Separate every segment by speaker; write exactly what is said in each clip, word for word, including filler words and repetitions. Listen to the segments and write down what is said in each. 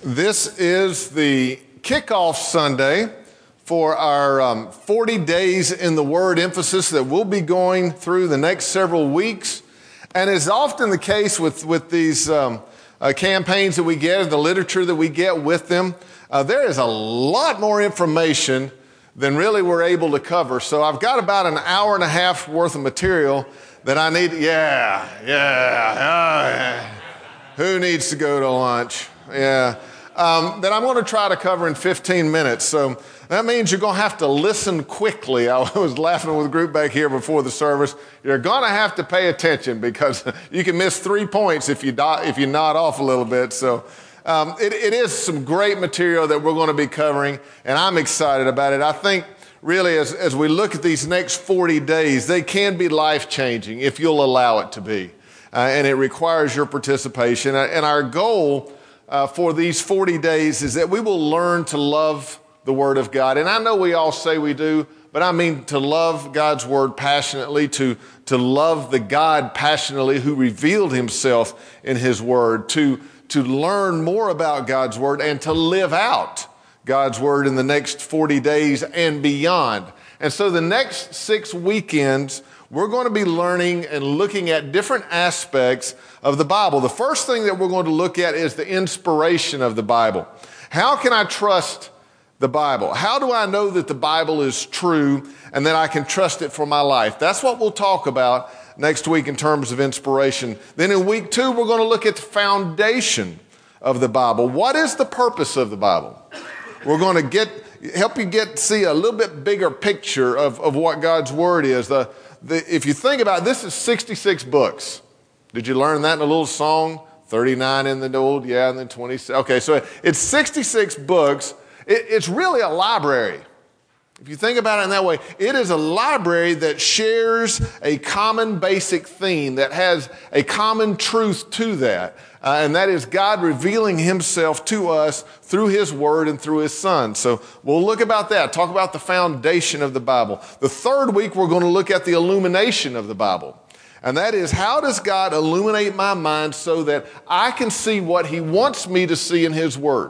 Speaker 1: This is the kickoff Sunday for our um, forty days in the Word emphasis that we'll be going through the next several weeks. And as often the case with, with these um, uh, campaigns that we get and the literature that we get with them, uh, there is a lot more information than really we're able to cover. So I've got about an hour and a half worth of material that I need. Yeah, yeah, oh, yeah. Who needs to go to lunch? Yeah. Um, that I'm going to try to cover in fifteen minutes. So that means you're going to have to listen quickly. I was laughing with a group back here before the service. You're going to have to pay attention because you can miss three points if you, do, if you nod off a little bit. So um, it, it is some great material that we're going to be covering, and I'm excited about it. I think really as, as we look at these next forty days, they can be life-changing if you'll allow it to be. Uh, and it requires your participation. And our goal Uh, for these forty days is that we will learn to love the Word of God. And I know we all say we do, but I mean to love God's Word passionately, to, to love the God passionately who revealed Himself in His Word, to, to learn more about God's Word and to live out God's Word in the next forty days and beyond. And so the next six weekends, we're going to be learning and looking at different aspects of the Bible. The first thing that we're going to look at is the inspiration of the Bible. How can I trust the Bible? How do I know that the Bible is true and that I can trust it for my life? That's what we'll talk about next week in terms of inspiration. Then in week two, we're going to look at the foundation of the Bible. What is the purpose of the Bible? We're going to get help you get see a little bit bigger picture of, of what God's Word is. The The, if you think about it, this is sixty-six books. Did you learn that in a little song? thirty-nine in the old, yeah, and then twenty-six. Okay, so it's sixty-six books. It, it's really a library. If you think about it in that way, it is a library that shares a common basic theme, that has a common truth to that. Uh, and that is God revealing Himself to us through His Word and through His Son. So we'll look about that, talk about the foundation of the Bible. The third week, we're going to look at the illumination of the Bible. And that is, how does God illuminate my mind so that I can see what He wants me to see in His Word?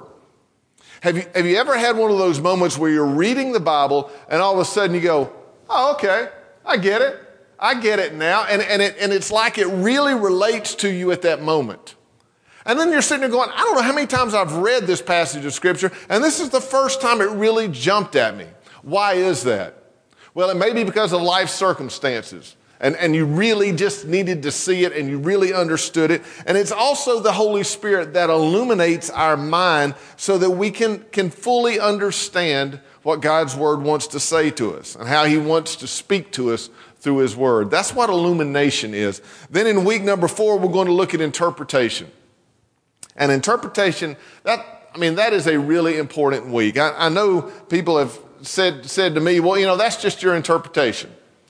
Speaker 1: Have you, have you ever had one of those moments where you're reading the Bible and all of a sudden you go, oh, okay, I get it. I get it now. And, and, it, and it's like it really relates to you at that moment. And then you're sitting there going, I don't know how many times I've read this passage of Scripture, and this is the first time it really jumped at me. Why is that? Well, it may be because of life circumstances, and, and you really just needed to see it, and you really understood it. And it's also the Holy Spirit that illuminates our mind so that we can, can fully understand what God's Word wants to say to us and how He wants to speak to us through His Word. That's what illumination is. Then in week number four, we're going to look at interpretation. And interpretation, that I mean, that is a really important week. I, I know people have said said to me, well, you know, that's just your interpretation.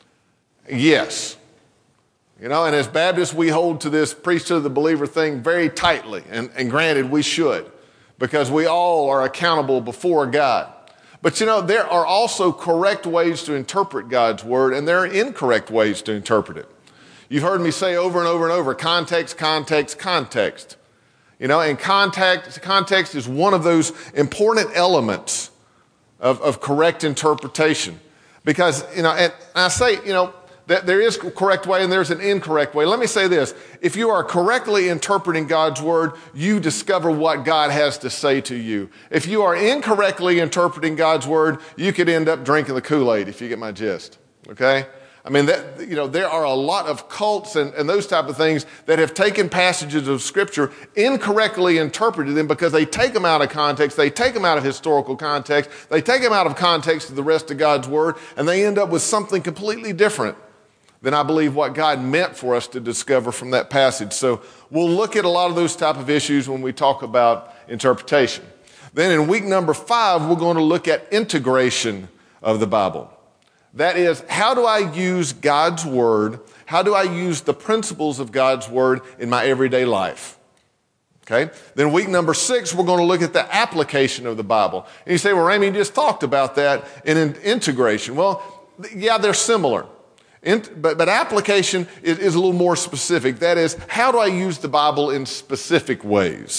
Speaker 1: Yes. You know, and as Baptists, we hold to this priesthood of the believer thing very tightly. And, and granted, we should, because we all are accountable before God. But, you know, there are also correct ways to interpret God's Word, and there are incorrect ways to interpret it. You've heard me say over and over and over, context, context, context. You know, and context, context is one of those important elements of, of correct interpretation. Because, you know, and I say, you know, that there is a correct way and there's an incorrect way. Let me say this. If you are correctly interpreting God's Word, you discover what God has to say to you. If you are incorrectly interpreting God's Word, you could end up drinking the Kool-Aid, if you get my gist. Okay? I mean, that, you know, there are a lot of cults and, and those type of things that have taken passages of Scripture, incorrectly interpreted them because they take them out of context, they take them out of historical context, they take them out of context of the rest of God's Word, and they end up with something completely different than I believe what God meant for us to discover from that passage. So we'll look at a lot of those type of issues when we talk about interpretation. Then in week number five, we're going to look at integration of the Bible. That is, how do I use God's Word? How do I use the principles of God's Word in my everyday life? Okay? Then week number six, we're going to look at the application of the Bible. And you say, well, Ramey, you just talked about that in integration. Well, yeah, they're similar. But, but application is, is a little more specific. That is, how do I use the Bible in specific ways?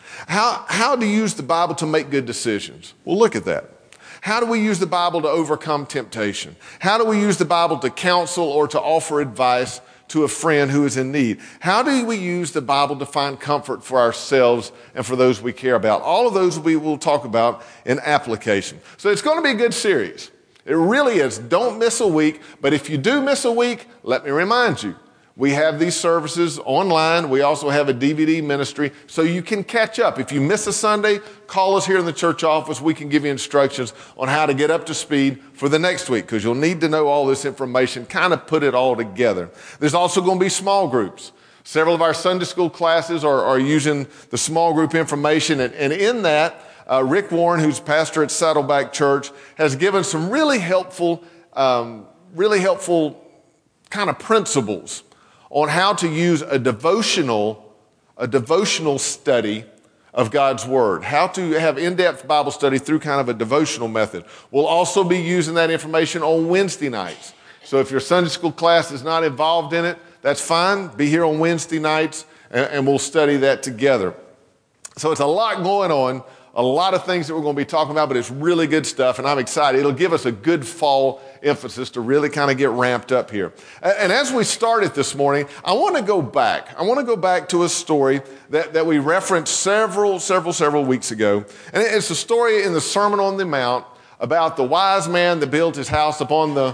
Speaker 1: How, how do you use the Bible to make good decisions? Well, look at that. How do we use the Bible to overcome temptation? How do we use the Bible to counsel or to offer advice to a friend who is in need? How do we use the Bible to find comfort for ourselves and for those we care about? All of those we will talk about in application. So it's going to be a good series. It really is. Don't miss a week. But if you do miss a week, let me remind you, we have these services online. We also have a D V D ministry so you can catch up. If you miss a Sunday, call us here in the church office. We can give you instructions on how to get up to speed for the next week because you'll need to know all this information, kind of put it all together. There's also going to be small groups. Several of our Sunday school classes are, are using the small group information, and, and in that, uh, Rick Warren, who's pastor at Saddleback Church, has given some really helpful, um, really helpful kind of principles on how to use a devotional, a devotional study of God's Word, how to have in-depth Bible study through kind of a devotional method. We'll also be using that information on Wednesday nights. So if your Sunday school class is not involved in it, that's fine. Be here on Wednesday nights, and, and we'll study that together. So it's a lot going on, a lot of things that we're going to be talking about, but it's really good stuff, and I'm excited. It'll give us a good fall emphasis to really kind of get ramped up here. And as we started this morning, I want to go back. I want to go back to a story that, that we referenced several, several, several weeks ago. And it's a story in the Sermon on the Mount about the wise man that built his house upon the...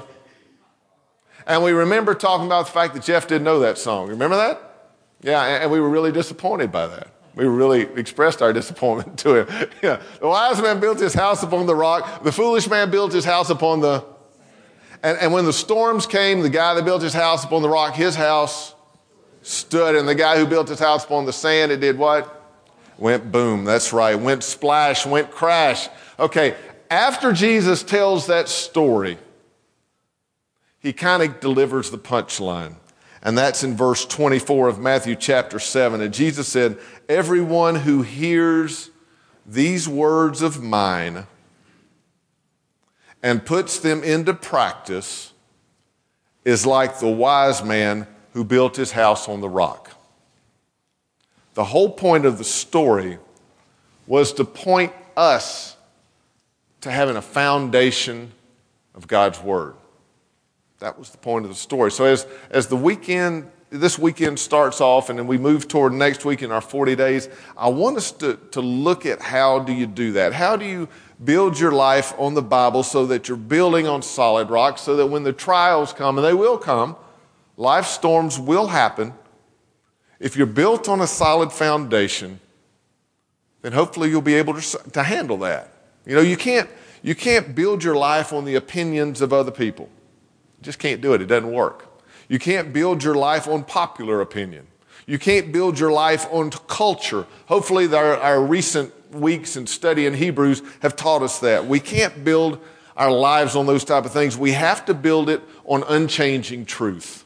Speaker 1: And we remember talking about the fact that Jeff didn't know that song. Remember that? Yeah, and we were really disappointed by that. We really expressed our disappointment to him. Yeah. The wise man built his house upon the rock. The foolish man built his house upon the... And, and when the storms came, the guy that built his house upon the rock, his house stood. And the guy who built his house upon the sand, it did what? Went boom. That's right. Went splash, went crash. Okay, after Jesus tells that story, he kind of delivers the punchline. And that's in verse twenty-four of Matthew chapter seven. And Jesus said, "Everyone who hears these words of mine and puts them into practice is like the wise man who built his house on the rock." The whole point of the story was to point us to having a foundation of God's Word. That was the point of the story. So as, as the weekend, this weekend starts off and then we move toward next week in our forty days, I want us to, to look at how do you do that? How do you build your life on the Bible so that you're building on solid rock so that when the trials come, and they will come, life storms will happen. If you're built on a solid foundation, then hopefully you'll be able to, to handle that. You know, you can't, you can't build your life on the opinions of other people. You just can't do it. It doesn't work. You can't build your life on popular opinion. You can't build your life on culture. Hopefully our, our recent weeks in study in Hebrews have taught us that. We can't build our lives on those type of things. We have to build it on unchanging truth.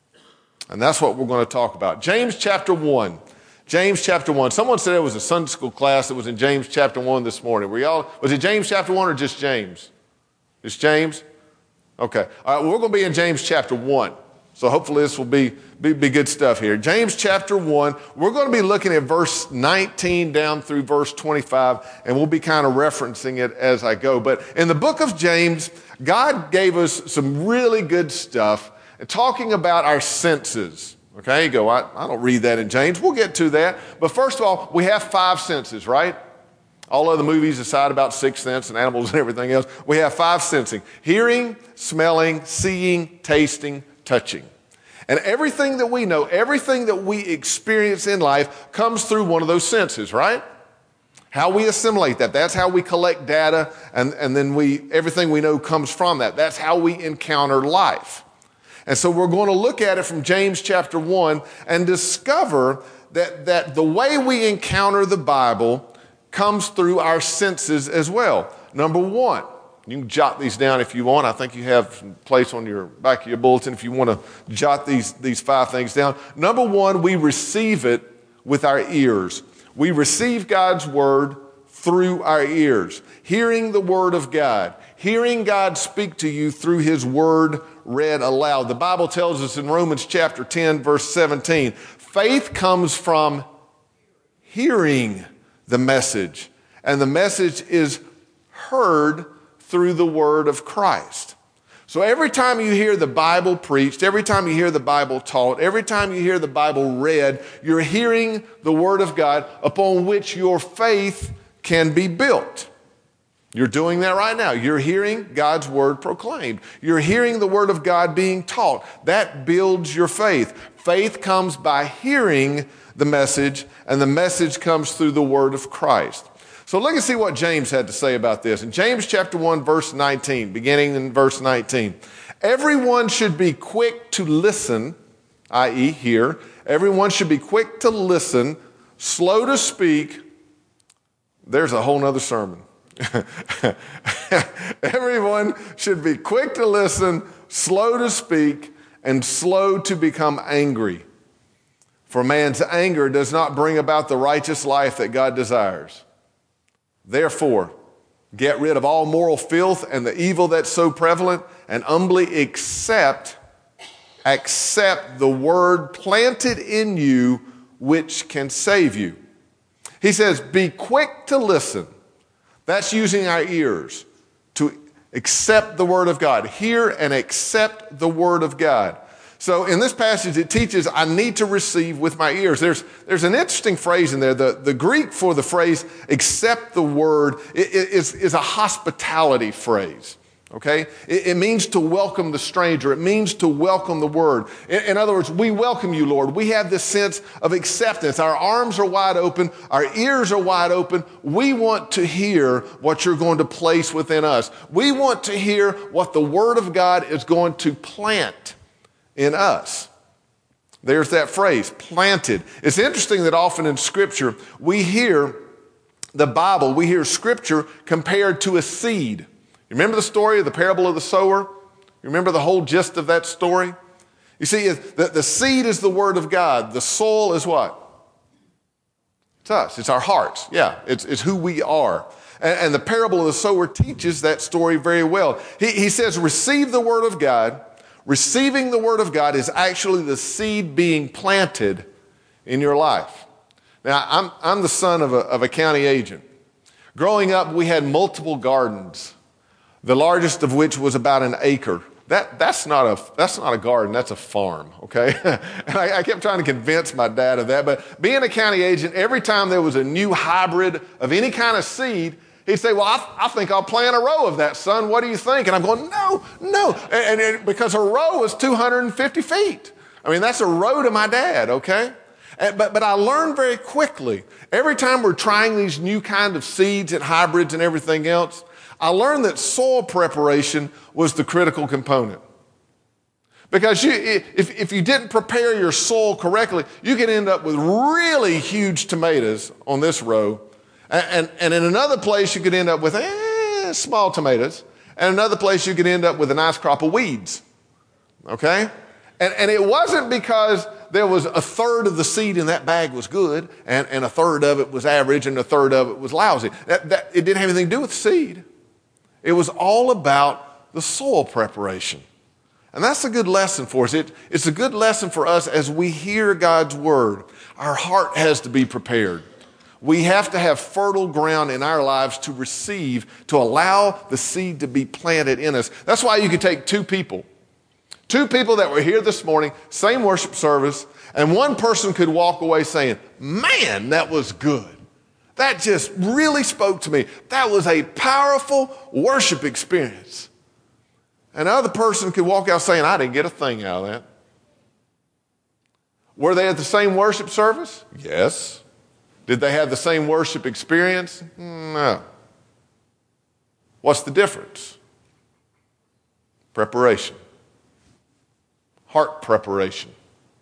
Speaker 1: And that's what we're going to talk about. James chapter one. James chapter one. Someone said it was a Sunday school class that was in James chapter one this morning. Were y'all, was it James chapter one or just James? It's James? Okay. All right, well, we're going to be in James chapter one. So hopefully this will be, be, be good stuff here. James chapter one, we're going to be looking at verse nineteen down through verse twenty-five, and we'll be kind of referencing it as I go. But in the book of James, God gave us some really good stuff talking about our senses. Okay, you go, I, I don't read that in James. We'll get to that. But first of all, we have five senses, right? All other movies aside about sixth sense and animals and everything else, we have five sensing: hearing, smelling, seeing, tasting, touching. And everything that we know, everything that we experience in life comes through one of those senses, right? How we assimilate that, that's how we collect data, and, and then we everything we know comes from that. That's how we encounter life. And so we're going to look at it from James chapter one and discover that, that the way we encounter the Bible comes through our senses as well. Number one, you can jot these down if you want. I think you have some place on your back of your bulletin if you want to jot these, these five things down. Number one, we receive it with our ears. We receive God's word through our ears. Hearing the word of God. Hearing God speak to you through his word read aloud. The Bible tells us in Romans chapter ten, verse seventeen, faith comes from hearing the message. And the message is heard through the word of Christ. So every time you hear the Bible preached, every time you hear the Bible taught, every time you hear the Bible read, you're hearing the word of God upon which your faith can be built. You're doing that right now. You're hearing God's word proclaimed. You're hearing the word of God being taught. That builds your faith. Faith comes by hearing the message, and the message comes through the word of Christ. So look and see what James had to say about this. In James chapter one, verse nineteen, beginning in verse nineteen, everyone should be quick to listen, that is hear. Everyone should be quick to listen, slow to speak. There's a whole nother sermon. Everyone should be quick to listen, slow to speak, and slow to become angry. For man's anger does not bring about the righteous life that God desires. Therefore, get rid of all moral filth and the evil that's so prevalent, and humbly accept, accept the word planted in you, which can save you. He says, be quick to listen. That's using our ears to accept the word of God. Hear and accept the word of God. So in this passage, it teaches I need to receive with my ears. There's, there's an interesting phrase in there. The, the Greek for the phrase accept the word is, is a hospitality phrase. Okay? It, it means to welcome the stranger. It means to welcome the word. In, in other words, we welcome you, Lord. We have this sense of acceptance. Our arms are wide open. Our ears are wide open. We want to hear what you're going to place within us. We want to hear what the word of God is going to plant in us. There's that phrase, planted. It's interesting that often in Scripture, we hear the Bible, we hear Scripture compared to a seed. You remember the story of the parable of the sower? You remember the whole gist of that story? You see, the, the seed is the word of God. The soil is what? It's us. It's our hearts. Yeah, it's, it's who we are. And, and the parable of the sower teaches that story very well. He, he says, receive the word of God. Receiving the word of God is actually the seed being planted in your life. Now, I'm, I'm the son of a, of a county agent. Growing up, we had multiple gardens, the largest of which was about an acre. That, that's, not a, that's not a garden, that's a farm, okay? And I, I kept trying to convince my dad of that, but being a county agent, every time there was a new hybrid of any kind of seed, he'd say, well, I, I think I'll plant a row of that, son. What do you think? And I'm going, no, no. And, and it, because a row is two hundred fifty feet. I mean, that's a row to my dad, okay? And, but, but I learned very quickly, every time we're trying these new kind of seeds and hybrids and everything else, I learned that soil preparation was the critical component. Because you, if, if you didn't prepare your soil correctly, you could end up with really huge tomatoes on this row. And, and in another place, you could end up with eh, small tomatoes. And another place, you could end up with a nice crop of weeds. Okay? And, and it wasn't because there was a third of the seed in that bag was good, and, and a third of it was average, and a third of it was lousy. That, that, it didn't have anything to do with seed. It was all about the soil preparation. And that's a good lesson for us. It, it's a good lesson for us as we hear God's word. Our heart has to be prepared. We have to have fertile ground in our lives to receive, to allow the seed to be planted in us. That's why you could take two people, two people that were here this morning, same worship service, and one person could walk away saying, man, that was good. That just really spoke to me. That was a powerful worship experience. And the other person could walk out saying, I didn't get a thing out of that. Were they at the same worship service? Yes. Did they have the same worship experience? No. What's the difference? Preparation. Heart preparation.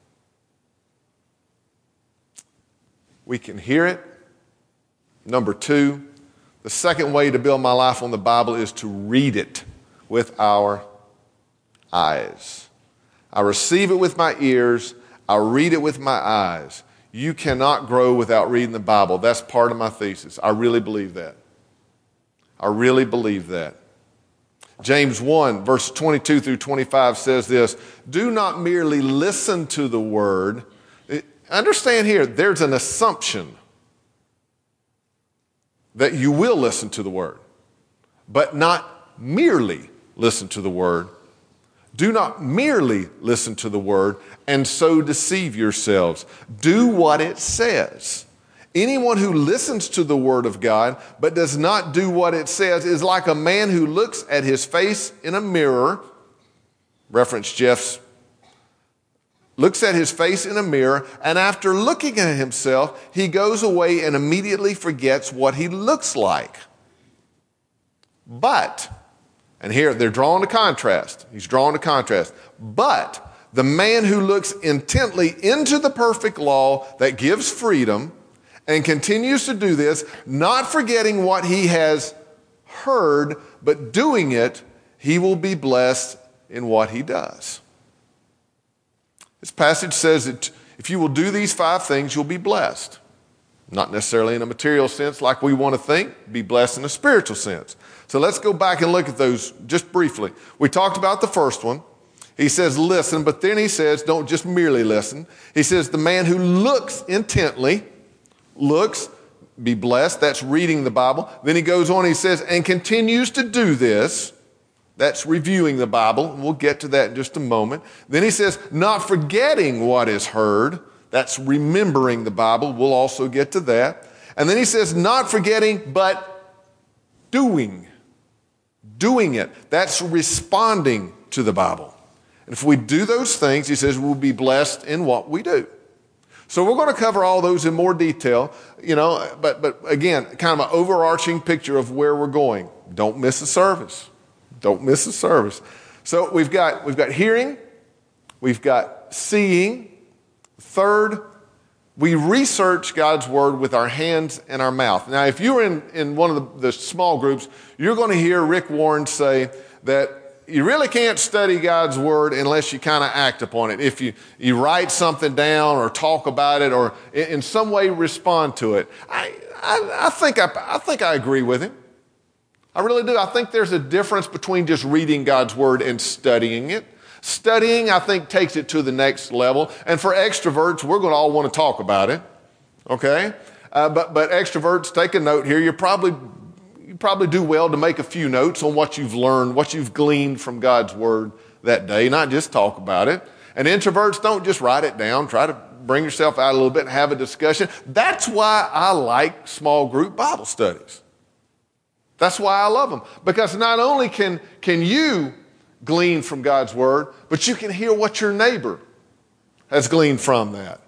Speaker 1: We can hear it. Number two, the second way to build my life on the Bible is to read it with our eyes. I receive it with my ears. I read it with my eyes. You cannot grow without reading the Bible. That's part of my thesis. I really believe that. I really believe that. James one, verse twenty-two through twenty-five says this, do not merely listen to the word. Understand here, there's an assumption. that you will listen to the word, but not merely listen to the word. Do not merely listen to the word and so deceive yourselves. Do what it says. Anyone who listens to the word of God but does not do what it says is like a man who looks at his face in a mirror, reference Jeff's, looks at his face in a mirror, and after looking at himself, he goes away and immediately forgets what he looks like. But, and here they're drawing a contrast. He's drawing a contrast. But the man who looks intently into the perfect law that gives freedom and continues to do this, not forgetting what he has heard, but doing it, he will be blessed in what he does. This passage says that if you will do these five things, you'll be blessed. Not necessarily in a material sense like we want to think, be blessed in a spiritual sense. So let's go back and look at those just briefly. We talked about the first one. He says, listen, but then he says, don't just merely listen. He says, the man who looks intently, looks, be blessed. That's reading the Bible. Then he goes on, he says, and continues to do this. That's reviewing the Bible. And we'll get to that in just a moment. Then he says, not forgetting what is heard. That's remembering the Bible. We'll also get to that. And then he says, not forgetting, but doing. Doing it. That's responding to the Bible. And if we do those things, he says, we'll be blessed in what we do. So we're going to cover all those in more detail, you know, but, but again, kind of an overarching picture of where we're going. Don't miss a service. Don't miss a service. So we've got, we've got hearing, we've got seeing. Third, we research God's word with our hands and our mouth. Now, if you're in, in one of the, the small groups, you're going to hear Rick Warren say that you really can't study God's word unless you kind of act upon it. If you, you write something down or talk about it or in, in some way respond to it. I, I, I, think I, I think I agree with him. I really do. I think there's a difference between just reading God's word and studying it. Studying, I think, takes it to the next level. And for extroverts, we're going to all want to talk about it. Okay? Uh, but, but extroverts, take a note here. You probably, you probably do well to make a few notes on what you've learned, what you've gleaned from God's word that day, not just talk about it. And introverts, don't just write it down. Try to bring yourself out a little bit and have a discussion. That's why I like small group Bible studies. That's why I love them. Because not only can, can you glean from God's word, but you can hear what your neighbor has gleaned from that.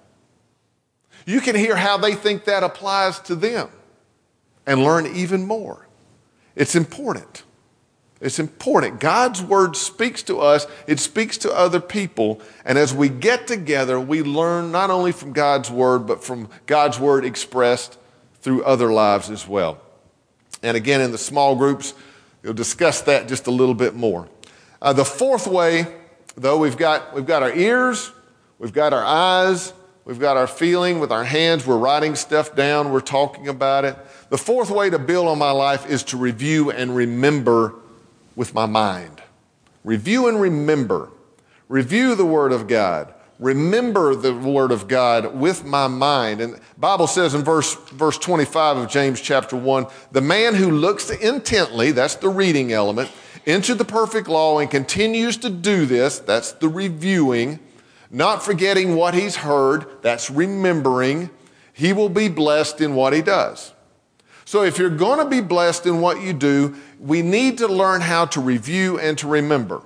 Speaker 1: You can hear how they think that applies to them and learn even more. It's important. It's important. God's word speaks to us. It speaks to other people. And as we get together, we learn not only from God's word, but from God's word expressed through other lives as well. And again, in the small groups, we'll discuss that just a little bit more. Uh, the fourth way, though, we've got, we've got our ears, we've got our eyes, we've got our feeling with our hands, we're writing stuff down, we're talking about it. The fourth way to build on my life is to review and remember with my mind. Review and remember. Review the Word of God. Remember the Word of God with my mind. And the Bible says in verse, verse twenty-five of James chapter one, the man who looks intently, that's the reading element, into the perfect law and continues to do this, that's the reviewing, not forgetting what he's heard, that's remembering, he will be blessed in what he does. So if you're going to be blessed in what you do, we need to learn how to review and to remember.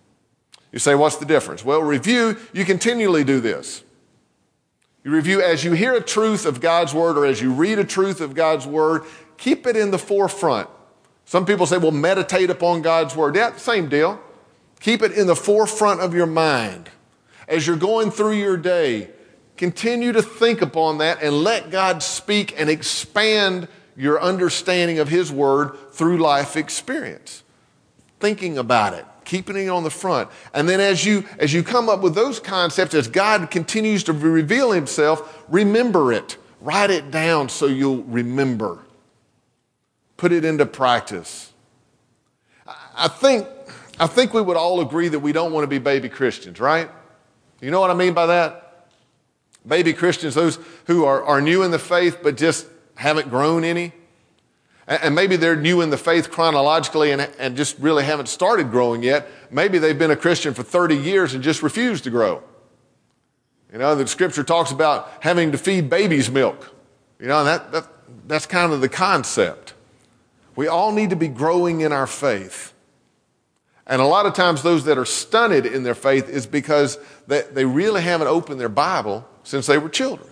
Speaker 1: You say, what's the difference? Well, review, you continually do this. You review as you hear a truth of God's word or as you read a truth of God's word, keep it in the forefront. Some people say, well, meditate upon God's word. Yeah, same deal. Keep it in the forefront of your mind. As you're going through your day, continue to think upon that and let God speak and expand your understanding of his word through life experience. Thinking about it, keeping it on the front. And then as you, as you come up with those concepts, as God continues to reveal himself, remember it. Write it down so you'll remember. Put it into practice. I think, I think we would all agree that we don't want to be baby Christians, right? You know what I mean by that? Baby Christians, those who are, are new in the faith but just haven't grown any. And maybe they're new in the faith chronologically and, and just really haven't started growing yet. Maybe they've been a Christian for thirty years and just refused to grow. You know, the scripture talks about having to feed babies milk. You know, and that, that that's kind of the concept. We all need to be growing in our faith. And a lot of times those that are stunted in their faith is because they, they really haven't opened their Bible since they were children.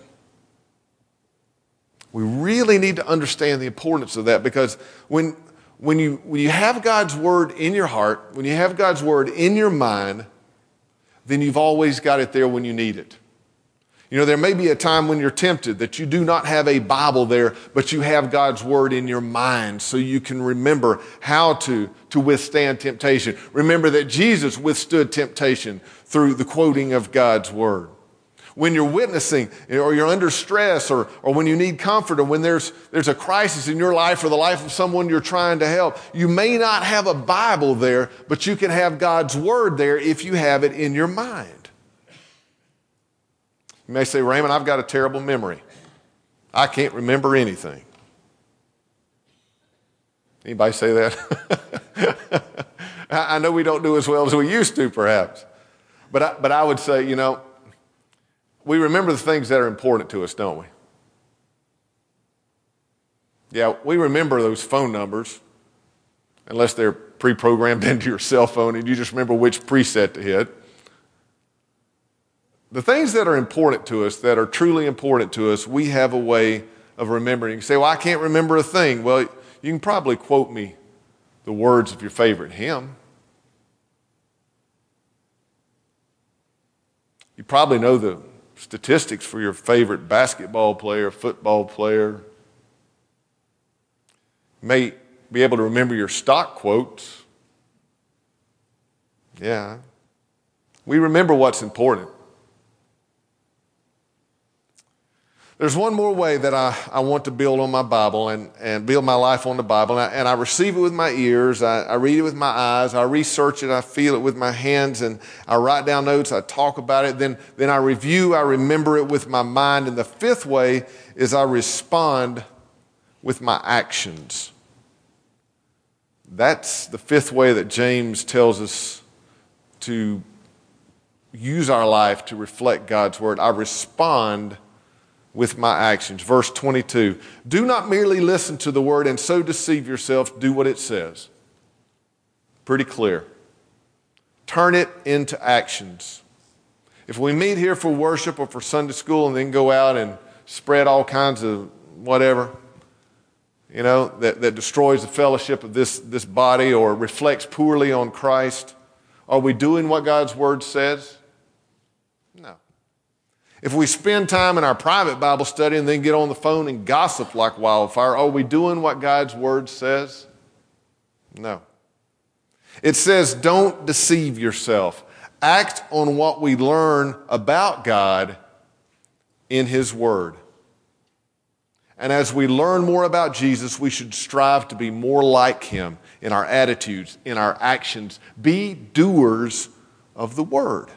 Speaker 1: We really need to understand the importance of that, because when, when, you, when you have God's word in your heart, when you have God's word in your mind, then you've always got it there when you need it. You know, there may be a time when you're tempted that you do not have a Bible there, but you have God's word in your mind so you can remember how to, to withstand temptation. Remember that Jesus withstood temptation through the quoting of God's word. When you're witnessing or you're under stress or, or when you need comfort or when there's, there's a crisis in your life or the life of someone you're trying to help, you may not have a Bible there, but you can have God's word there if you have it in your mind. You may say, Raymond, I've got a terrible memory. I can't remember anything. Anybody say that? I know we don't do as well as we used to, perhaps. But I, but I would say, you know, we remember the things that are important to us, don't we? Yeah, we remember those phone numbers, unless they're pre-programmed into your cell phone and you just remember which preset to hit. The things that are important to us, that are truly important to us, we have a way of remembering. You say, well, I can't remember a thing. Well, you can probably quote me the words of your favorite hymn. You probably know the statistics for your favorite basketball player, football player. You may be able to remember your stock quotes. Yeah. We remember what's important. There's one more way that I, I want to build on my Bible and, and build my life on the Bible. And I, and I receive it with my ears. I, I read it with my eyes. I research it. I feel it with my hands. And I write down notes. I talk about it. Then, then I review. I remember it with my mind. And the fifth way is I respond with my actions. That's the fifth way that James tells us to use our life to reflect God's word. I respond with my actions. Verse twenty-two, do not merely listen to the word and so deceive yourself. Do what it says. Pretty clear. Turn it into actions. If we meet here for worship or for Sunday school and then go out and spread all kinds of whatever, you know, that, that destroys the fellowship of this, this body or reflects poorly on Christ, are we doing what God's word says? No. If we spend time in our private Bible study and then get on the phone and gossip like wildfire, are we doing what God's word says? No. It says, don't deceive yourself. Act on what we learn about God in his word. And as we learn more about Jesus, we should strive to be more like him in our attitudes, in our actions. Be doers of the word.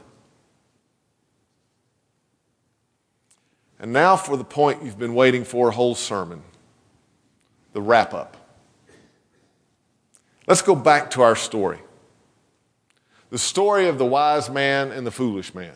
Speaker 1: And now for the point you've been waiting for a whole sermon, the wrap-up. Let's go back to our story. The story of the wise man and the foolish man.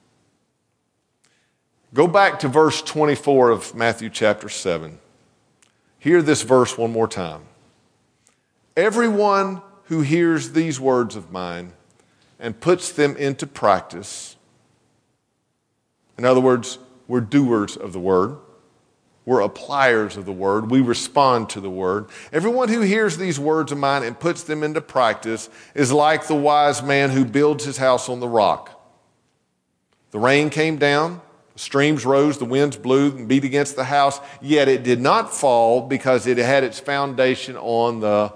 Speaker 1: Go back to verse twenty-four of Matthew chapter seven. Hear this verse one more time. Everyone who hears these words of mine and puts them into practice, in other words, we're doers of the word. We're appliers of the word. We respond to the word. Everyone who hears these words of mine and puts them into practice is like the wise man who builds his house on the rock. The rain came down, the streams rose, the winds blew and beat against the house, yet it did not fall because it had its foundation on the...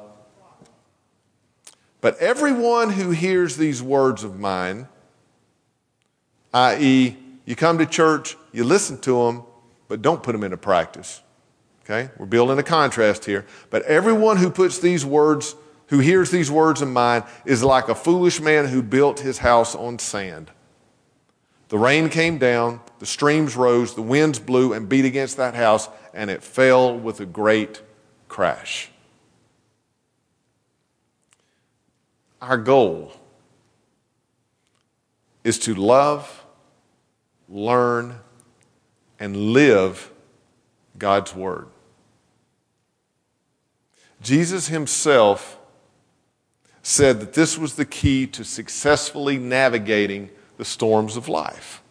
Speaker 1: But everyone who hears these words of mine, that is, you come to church, you listen to them, but don't put them into practice. Okay? We're building a contrast here. But everyone who puts these words, who hears these words of mine, is like a foolish man who built his house on sand. The rain came down, the streams rose, the winds blew and beat against that house, and it fell with a great crash. our goal is to love, learn, and live God's Word. Jesus himself said that this was the key to successfully navigating the storms of life.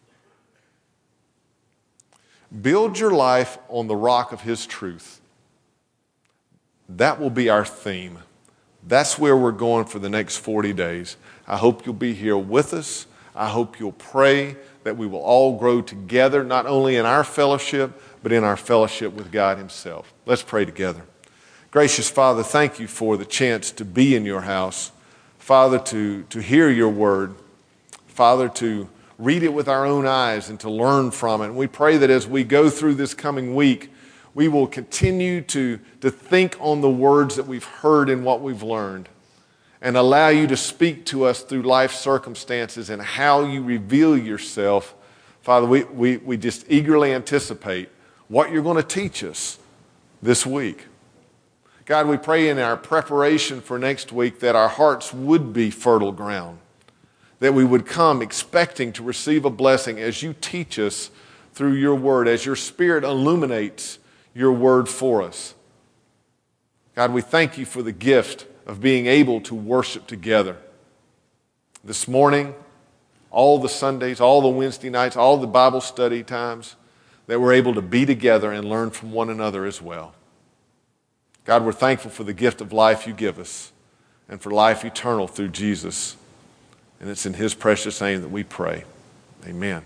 Speaker 1: Build your life on the rock of his truth. That will be our theme. That's where we're going for the next forty days. I hope you'll be here with us. I hope you'll pray that we will all grow together, not only in our fellowship, but in our fellowship with God himself. Let's pray together. Gracious Father, thank you for the chance to be in your house. Father, to, to hear your word. Father, to read it with our own eyes and to learn from it. And we pray that as we go through this coming week, we will continue to, to think on the words that we've heard and what we've learned, and allow you to speak to us through life circumstances and how you reveal yourself. Father, we, we, we just eagerly anticipate what you're going to teach us this week. God, we pray in our preparation for next week that our hearts would be fertile ground, that we would come expecting to receive a blessing as you teach us through your word, as your Spirit illuminates your word for us. God, we thank you for the gift of being able to worship together. This morning, all the Sundays, all the Wednesday nights, all the Bible study times, that we're able to be together and learn from one another as well. God, we're thankful for the gift of life you give us and for life eternal through Jesus. And it's in his precious name that we pray. Amen.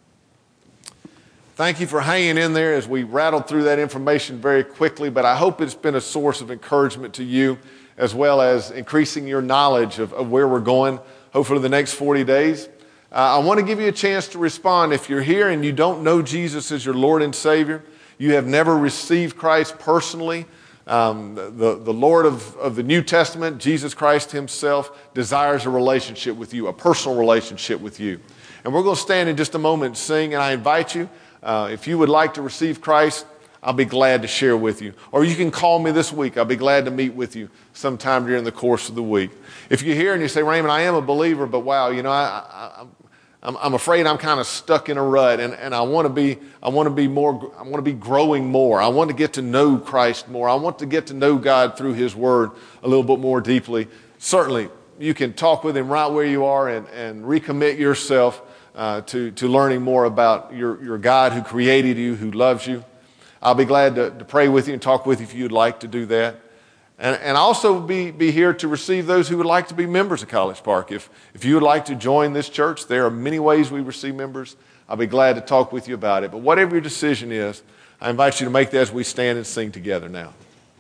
Speaker 1: Thank you for hanging in there as we rattled through that information very quickly, but I hope it's been a source of encouragement to you as well as increasing your knowledge of, of where we're going, hopefully the next forty days. Uh, I want to give you a chance to respond. If you're here and you don't know Jesus as your Lord and Savior, you have never received Christ personally, um, the, the Lord of, of the New Testament, Jesus Christ himself, desires a relationship with you, a personal relationship with you. And we're going to stand in just a moment and sing, and I invite you, uh, if you would like to receive Christ, I'll be glad to share with you. Or you can call me this week. I'll be glad to meet with you sometime during the course of the week. If you're here and you say, Raymond, I am a believer, but wow, you know, I, I, I'm, I'm afraid I'm kind of stuck in a rut, and, and I want to be, I want to be more, I want to be growing more. I want to get to know Christ more. I want to get to know God through his word a little bit more deeply. Certainly, you can talk with him right where you are and, and recommit yourself uh, to, to learning more about your, your God who created you, who loves you. I'll be glad to, to pray with you and talk with you if you'd like to do that. And, and also be, be here to receive those who would like to be members of College Park. If, if you would like to join this church, there are many ways we receive members. I'll be glad to talk with you about it. But whatever your decision is, I invite you to make that as we stand and sing together now.